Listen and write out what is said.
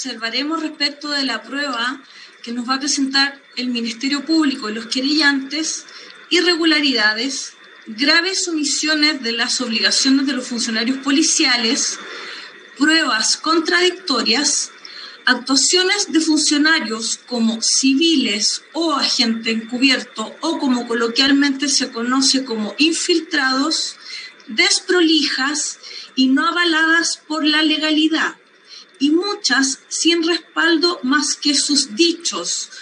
Observaremos respecto de la prueba que nos va a presentar el Ministerio Público y los querellantes irregularidades, graves omisiones de las obligaciones de los funcionarios policiales, pruebas contradictorias, actuaciones de funcionarios como civiles o agente encubierto o como coloquialmente se conoce como infiltrados, desprolijas y no avaladas por la legalidad, y muchas sin respaldo más que sus dichos,